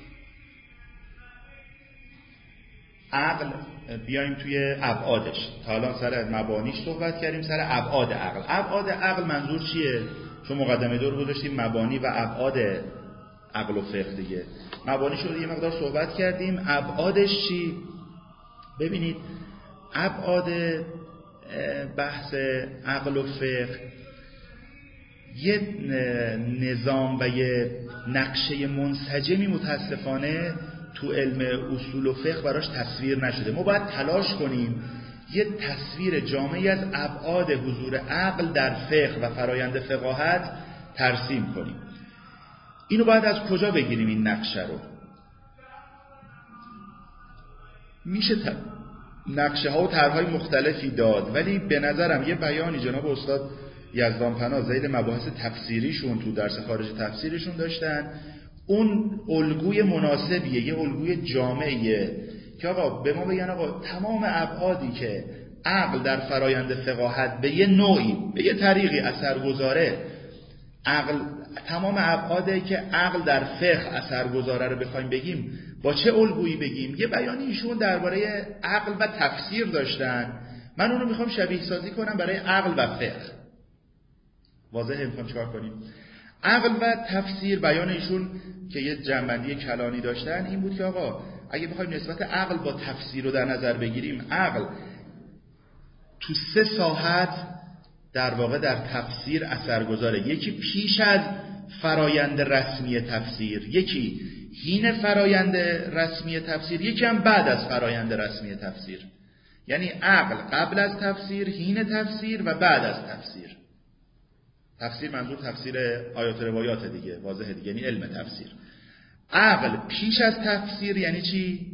عقل بیایم توی ابعادش. تا الان سر مبانیش صحبت کردیم، سر ابعاد عقل. ابعاد عقل منظور چیه؟ چون مقدمه دور گذاشتیم مبانی و ابعاد عقل و فقه دیگه. مبانیش رو یه مقدار صحبت کردیم، ابعادش چی؟ ببینید ابعاد بحث عقل و فقه یه نظام و یه نقشه منسجمی متاسفانه تو علم اصول و فقه براش تصویر نشده. ما باید تلاش کنیم یه تصویر جامعی از ابعاد حضور عقل در فقه و فرایند فقاهت ترسیم کنیم. اینو باید از کجا بگیریم این نقشه رو؟ میشه ت... نقشه ها و طرح‌های مختلفی داد، ولی به نظرم یه بیانی جناب استاد یزدانپناه ذیل مباحث تفسیریشون تو درس خارج تفسیرشون داشتن. اون الگوی مناسبیه، یه الگوی جامعیه که آقا به ما بگن آقا تمام ابعادی که عقل در فرایند فقاهت به یه نوعی به یه طریقی اثر گذاره، عقل تمام ابعادی که عقل در فقه اثر گذاره رو بخوایم بگیم با چه الگویی بگیم. یه بیانی ایشون درباره عقل و تفسیر داشتن، من اون رو میخوام شبیه سازی کنم برای عقل و فقه. واضحه میخوام چیکار کنیم؟ عقل و تفسیر بیان ایشون که یه جنبندی کلانی داشتن این بود که آقا اگه بخوایم نسبت عقل با تفسیر رو در نظر بگیریم، عقل تو سه ساحت در واقع در تفسیر اثر گذاره. یکی پیش از فرایند رسمی تفسیر، یکی حین فرایند رسمی تفسیر، یکی هم بعد از فرایند رسمی تفسیر. یعنی عقل قبل از تفسیر، حین تفسیر و بعد از تفسیر. تفسیر منظور تفسیر آیات روایات دیگه، واضحه دیگه، یعنی علم تفسیر. عقل پیش از تفسیر یعنی چی؟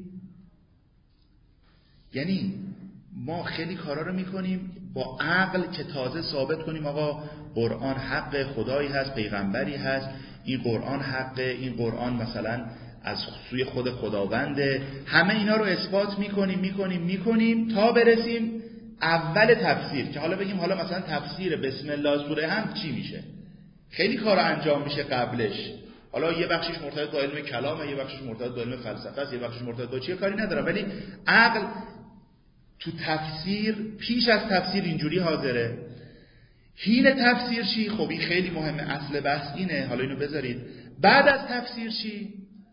یعنی ما خیلی کارا رو میکنیم با عقل که تازه ثابت کنیم آقا قرآن حق، خدایی هست، پیغمبری هست، این قرآن حقه، این قرآن مثلا از سوی خود خداونده. همه اینا رو اثبات میکنیم میکنیم میکنیم تا برسیم اول تفسیر که حالا بگیم حالا مثلا تفسیر بسم الله سوره هم چی میشه. خیلی کار انجام میشه قبلش، حالا یه بخشش مرتبط با علم کلامه، یه بخشش مرتبط با علم فلسفه است، یه بخشش مرتبط با چیه کاری ندارم، ولی عقل تو تفسیر پیش از تفسیر اینجوری حاضره. حین تفسیر چی؟ خب این خیلی مهمه، اصل بحث اینه، حالا اینو بذارید. بعد از تفسیر چی؟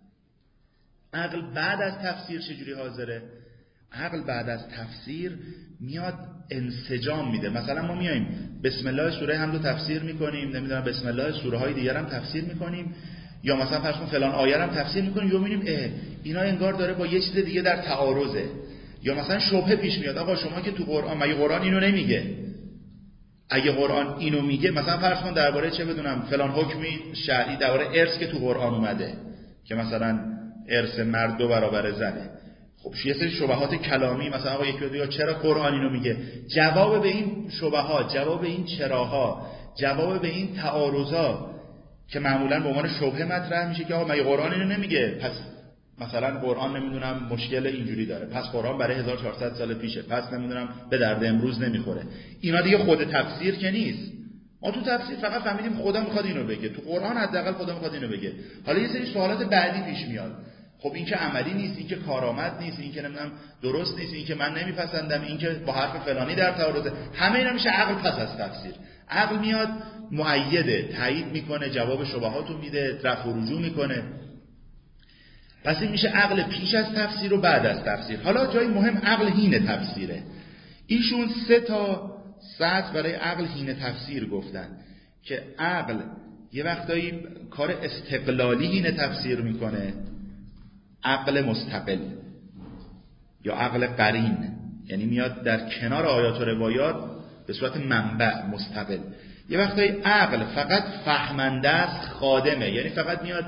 عقل بعد از تفسیر چجوری حاضره؟ عقل بعد از تفسیر میاد انسجام میده. مثلا ما میایم بسم الله سوره هم رو تفسیر میکنیم، نمیدونم بسم الله سوره های دیگر هم تفسیر میکنیم، یا مثلا فرض کن فلان آیه هم تفسیر میکنیم، یا میبینیم اه اینا انگار داره با یه چیز دیگه در تعارضه. یا مثلا شبهه پیش میاد، آقا شما که تو قرآن مگه قرآن اینو نمیگه؟ اگه قرآن اینو میگه، مثلا فرض کن درباره چه بدونم فلان حکمی شرعی درباره ارث که تو قرآن اومده که مثلا ارث مرد دو برابر زنه، خب یه سری شبهات کلامی، مثلا آقا یکی دیگه چرا قرآن اینو میگه؟ جواب به این شبهات، جواب به این چراها، جواب به این تعارضا که معمولا به عنوان شبهه مطرح میشه که آقا مگه قرآن اینو نمیگه؟ پس مثلا قرآن نمیدونم مشکل اینجوری داره، پس قرآن برای هزار و چهارصد سال پیشه، پس نمیدونم به درد امروز نمیخوره. اینا دیگه خود تفسیر که نیست. ما تو تفسیر فقط فهمیدیم خدا میخواد اینو بگه، تو قرآن حداقل خدا میخواد اینو بگه. حالا یه سری سوالات بعدی پیش میاد، خب این که عملی نیست، این که کارآمد نیست، این که نمیدونم درست نیست، این که من نمیپسندم، این که با حرف فلانی در تعارضه، همه اینا میشه عقل پس از تفسیر. عقل میاد مؤیده، تایید میکنه، جواب شبهاتو میده، رفع و رجوع میکنه. پس این میشه عقل پیش از تفسیر و بعد از تفسیر. حالا جای مهم عقل حین تفسیره. ایشون سه تا سطح برای عقل حین تفسیر گفتن که عقل یه وقتایی کار استقلالی حین تفسیر میکنه، عقل مستقل یا عقل قرین، یعنی میاد در کنار آیات و روایات به صورت منبع مستقل. یه وقتایی عقل فقط فهمنده است، خادمه، یعنی فقط میاد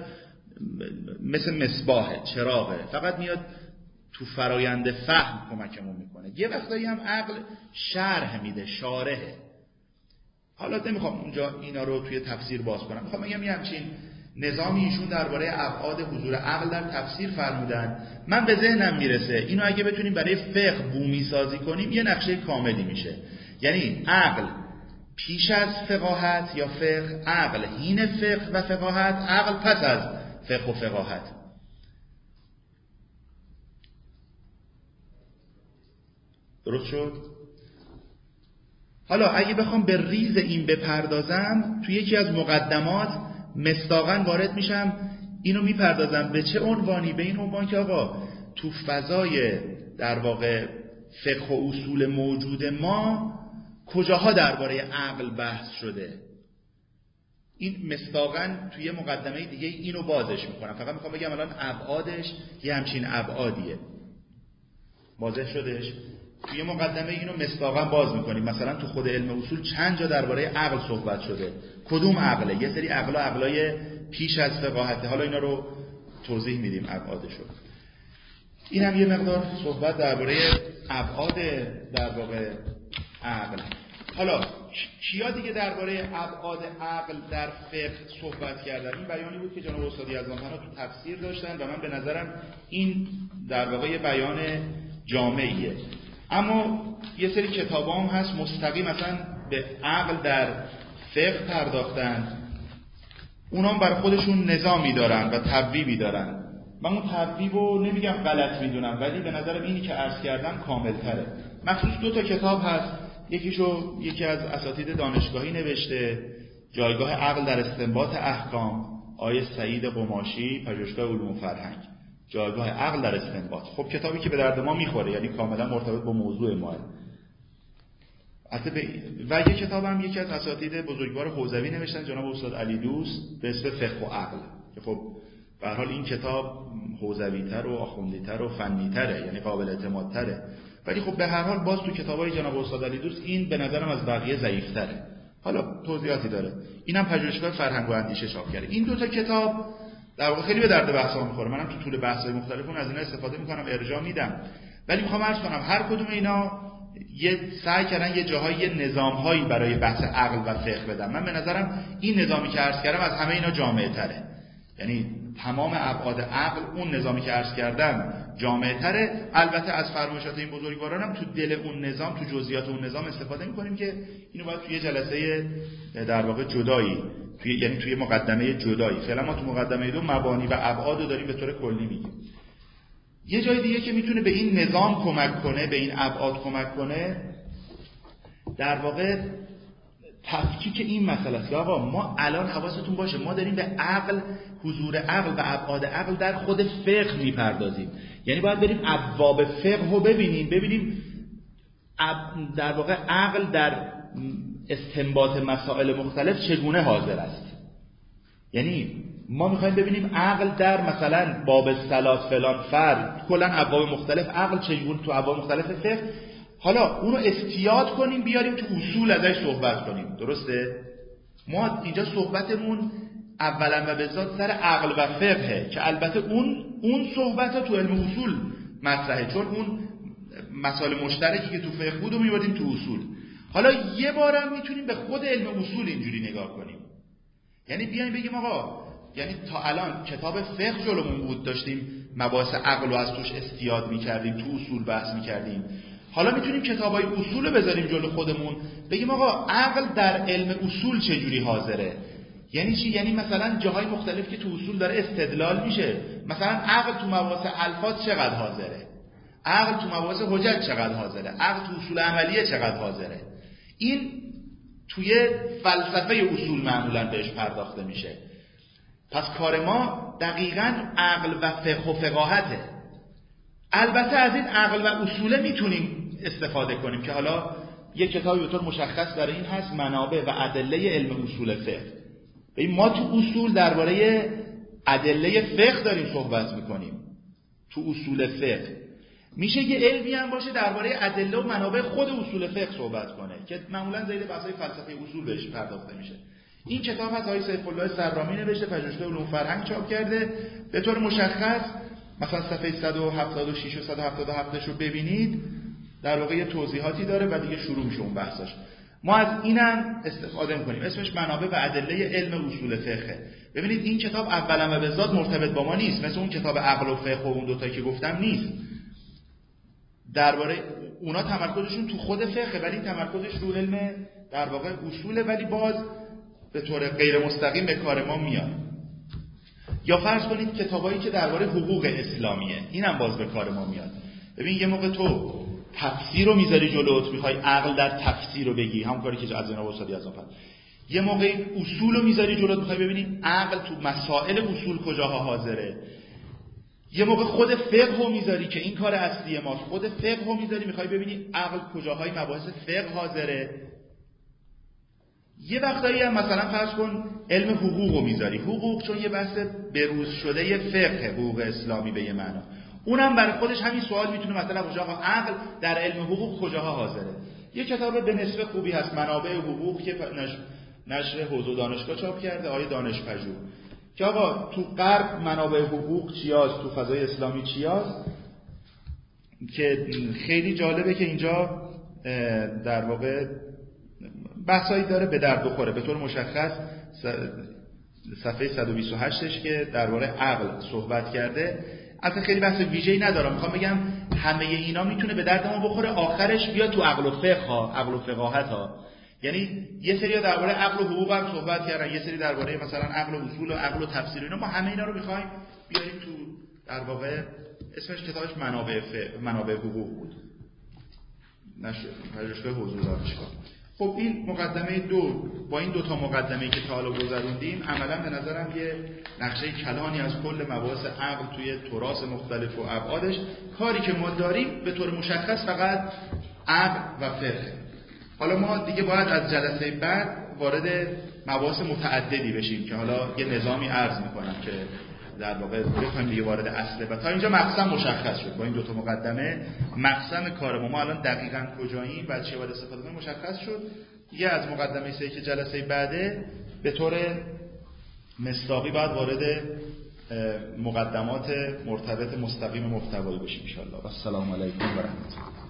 مثل مصباح چراغه، فقط میاد تو فرایند فهم کمکمون میکنه. یه وقتایی هم عقل شرح میده، شارحه. حالا نمیخوام اونجا اینا رو توی تفسیر باز کنم، میخوام بگم یه همچین نظامی ایشون درباره ابعاد حضور عقل در تفسیر فرمودن. من به ذهنم میرسه اینو اگه بتونیم برای فقه بومی سازی کنیم یه نقشه کاملی میشه. یعنی عقل پیش از فقاهت یا فقه، عقل حین فقه و فقاهت، عقل پس از فقه و فقاهت. درست شد؟ حالا اگه بخوام به ریز این بپردازم، تو یکی از مقدمات مصداقاً وارد میشم، اینو میپردازم به چه عنوانی؟ به این عنوان که آقا تو فضای در واقع فقه و اصول موجود ما کجاها درباره عقل بحث شده. این مصداقاً توی مقدمه دیگه اینو بازش میکنم. فقط میخوام بگم الان ابعادش یه همچین ابعادیه. واضح شدش؟ توی مقدمه اینو مصداقاً باز میکنیم. مثلا تو خود علم اصول چند جا درباره عقل صحبت شده. کدوم عقله؟ یه سری عقلا عقلای پیش از فقاهته. حالا اینا رو توضیح میدیم ابعادشو. این هم یه مقدار صحبت درباره ابعاد در واقع عقل. حالا کیا دیگه درباره ابعاد عقل در فقه صحبت کردن؟ این بیانی بود که جناب استاد یزدانپناه تو تفسیر داشتن و من به نظرم این در واقع یه بیان جامعیه. اما یه سری کتابا هم هست مستقیم مثلا به عقل در فقه پرداختن، اونا هم برای خودشون نظامی دارن و تبویبی دارن. من اون تبویب رو نمیگم غلط میدونم، ولی به نظرم اینی که عرض کردم کامل تره. مخصوص دو تا کتاب هست، یکیشو یکی از اساتید دانشگاهی نوشته، جایگاه عقل در استنباط احکام، آقای سعید قماشی، پژوهشگاه علوم و فرهنگ، جایگاه عقل در استنباط. خب کتابی که به درد ما میخوره، یعنی کاملا مرتبط با موضوع ما. و یک کتاب هم یکی از اساتید بزرگوار حوزوی نوشتن، جناب استاد علی دوست، به اسم فقه و عقل، که خب به هر حال این کتاب حوزوی‌تر و آخوندی‌تر و فنی‌تره، یعنی قابل اعتمادتره. ولی خب به هر حال باز تو کتابای جناب استاد علی دوست این به نظرم از بقیه ضعیف‌تره. حالا توضیحاتی داره. اینم پژوهشگاه فرهنگ و اندیشه چاپ کرده. این دو تا کتاب در واقع خیلی به درد بحثا می‌خوره. منم تو طول بحث‌های مختلف اون از اینا استفاده می‌کنم، ارجاع میدم. ولی می‌خوام عرض کنم هر کدوم اینا یه سعی کردن یه جاهای نظام‌هایی برای بحث عقل و فقه بدن. من به نظرم این نظامی که عرض کردم از همه اینا جامع‌تره. یعنی تمام ابعاد عقل اون نظامی که عرض کردم جامع‌تره. البته از فرمایشات این بزرگوارانم تو دل اون نظام، تو جزئیات اون نظام استفاده می‌کنیم که اینو باید توی جلسه در واقع جدایی، توی یعنی توی مقدمه جدایی. فعلا ما تو مقدمه دو مبانی و ابعاد رو داریم به طور کلی میگیم. یه جای دیگه که میتونه به این نظام کمک کنه، به این ابعاد کمک کنه، در واقع تفکیک این مسئله است. آقا ما الان حواستون باشه ما داریم به عقل، حضور عقل و ابعاد عقل در خود فقه میپردازیم. یعنی باید بریم ابواب فقه رو ببینیم، ببینیم در واقع عقل در استنباط مسائل مختلف چگونه حاضر است. یعنی ما میخوایم ببینیم عقل در مثلا باب صلات فلان فرد، کلا ابواب مختلف عقل چگونه تو ابواب مختلف فقه، حالا اونو استیاد کنیم بیاریم تو اصول ازش صحبت کنیم. درسته؟ ما اینجا صحبتمون اولا و به ذات سر عقل و فقهه که البته اون اون صحبت‌ها تو علم اصول مطرحه، چون اون مسائل مشترکی که تو فقه بود رو میبردیم تو اصول. حالا یه بارم میتونیم به خود علم اصول اینجوری نگاه کنیم، یعنی بیایم بگیم آقا، یعنی تا الان کتاب فقه جلومون بود، داشتیم مباحث عقل رو از توش استیاد میکردیم، تو اصول بحث میکردیم. حالا میتونیم کتابای اصول رو بذاریم جلو خودمون، بگیم آقا عقل در علم اصول چجوری حاضره. یعنی چی؟ یعنی مثلا جاهای مختلف که تو اصول داره استدلال میشه، مثلا عقل تو مباحث الفاظ چقدر حاضره، عقل تو مباحث حجت چقدر حاضره، عقل تو اصول عملیه چقدر حاضره. این توی فلسفه اصول معمولا بهش پرداخته میشه. پس کار ما دقیقاً عقل و فقه و فقاهته. البته از این عقل و اصوله میتونیم استفاده کنیم که حالا یک کتابی به طور مشخص برای این هست، منابع و ادله علم اصول فقه. ببین ما تو اصول درباره ادله فقه داریم صحبت میکنیم، تو اصول فقه میشه یه علمی هم باشه درباره ادله و منابع خود اصول فقه صحبت کنه که معمولا زیر بحث‌های فلسفه اصول بهش پرداخته میشه. این کتاب از آقای سیف الله سرامی نوشته، پژوهشگاه علوم فرهنگ چاپ کرده. به طور مشخص مثلا صفحه صد و هفتاد و شش و صد و هفتاد و هفت رو ببینید، در واقع توضیحاتی داره و دیگه شروع میشه اون بحثاش. ما از اینم استفاده می‌کنیم، اسمش منابع و ادله علم اصول فقه. ببینید این کتاب اولا و به ذات مرتبط با ما نیست، مثل اون کتاب عقل و فقه و اون دوتا که گفتم نیست. درباره اونا تمرکزشون تو خود فقه، ولی تمرکزش رو علم در واقع اصوله، ولی باز به طور غیر مستقیم به کار ما میاد. یا فرض کنید کتابایی که درباره حقوق اسلامیه، اینم باز به کار ما میاد. ببین یه موقع تو تفسیر رو میذاری جلوت، میخوای عقل در تفسیر رو بگی، همون کاری که از جناب استاد یزدان فرمود. یه موقع اصول رو میذاری جلوت، میخوای ببینی عقل تو مسائل اصول کجاها حاضره. یه موقع خود فقه رو میذاری که این کار اصلی ماست، خود فقه رو میذاری میخوای ببینی عقل کجاهای مباحث فقه حاضره. یه وقتایی هم مثلا فرض کن علم حقوق رو میذاری، حقوق چون یه بحث بروز شده یه فقه، حقوق اسلامی به یه معنا، اونم برای خودش همین سوال میتونه مطرح باشه، آقا عقل در علم حقوق کجاها حاضره. یه کتاب به نسبه خوبی هست، منابع حقوق، که نشر حوزه دانشگاه چاپ کرده آقای دانشپژوه، که آقا تو غرب منابع حقوق چیاست، تو فضای اسلامی چیاست، که خیلی جالبه که اینجا در واقع بحثایی داره به درد بخوره. به طور مشخص صفحه صد و بیست و هشت که درباره عقل صحبت کرده، البته خیلی بحث ویژه‌ای ندارم، میخوام بگم همه اینا میتونه به درد ما بخوره، آخرش بیاد تو عقل و فقه ها، عقل و فقاهت ها. یعنی یه سری درباره عقل و حقوق هم صحبت کردن، یه سری درباره مثلا عقل و اصول و عقل و تفسیر، اینا ما همه اینا رو میخوایم بیاریم تو در واقع اسمش کتابش منابع فقه، منابع حقوق بود، نشر پژوهشگاه حوزه دانشگاه. خب این مقدمه دو، با این دوتا مقدمه‌ای که تا حالا گذروندیم عملاً به نظرم یه نقشه کلانی از کل مباحث عقل توی تراث مختلف و ابعادش، کاری که ما داریم به طور مشخص فقط عقل و فقه. حالا ما دیگه باید از جلسه بعد وارد مباحث متعددی بشیم که حالا یه نظامی عرض میکنم که در واقع بخوایم دیگه وارد اصله. و تا اینجا مقسم مشخص شد با این دوتا مقدمه، مقسم کار ما ما الان دقیقاً کجاییم و چه باید استفاده کنیم مشخص شد. یه از مقدمه سه که جلسه بعده به طور مصداقی باید وارد مقدمات مرتبط مستقیم محتوایی بشیم ان شاء الله. و السلام علیکم و رحمت الله.